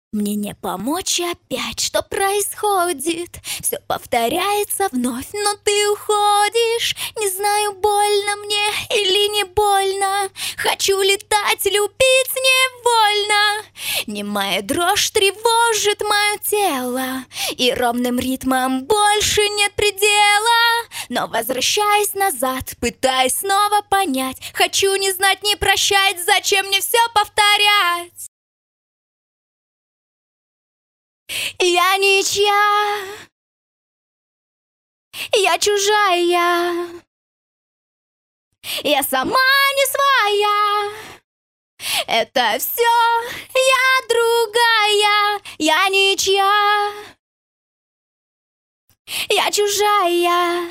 Мне не помочь опять, что происходит? Все повторяется вновь, но ты уходишь. Не знаю, больно мне или не больно. Хочу летать, любить невольно. Немая дрожь тревожит мое тело, и ровным ритмом больше нет предела. Но возвращаясь назад, пытаясь снова понять, хочу не знать, не прощать, зачем мне все повторять? Я ничья, я чужая, я сама не своя. Это все я другая, я ничья, я чужая,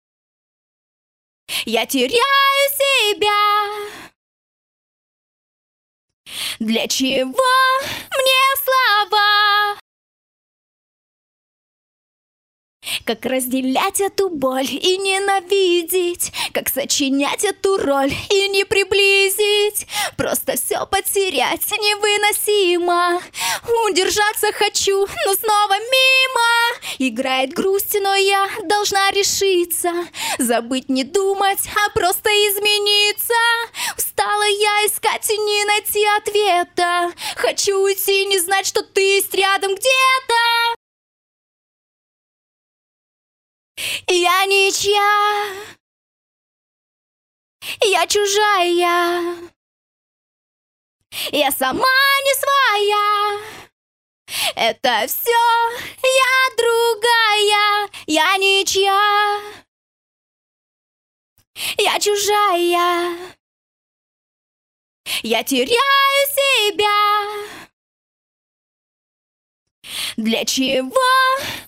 я теряю себя. Для чего мне слова? Как разделять эту боль и ненавидеть? Как сочинять эту роль и не приблизить? Просто все потерять невыносимо. Удержаться хочу, но снова мимо. Играет грусть, но я должна решиться. Забыть, не думать, а просто измениться. Устала я искать и не найти ответа. Хочу уйти, не знать, что ты есть рядом где-то. Я ничья, я чужая, я сама не своя. Это все я другая, я ничья, я чужая, я теряю себя. Для чего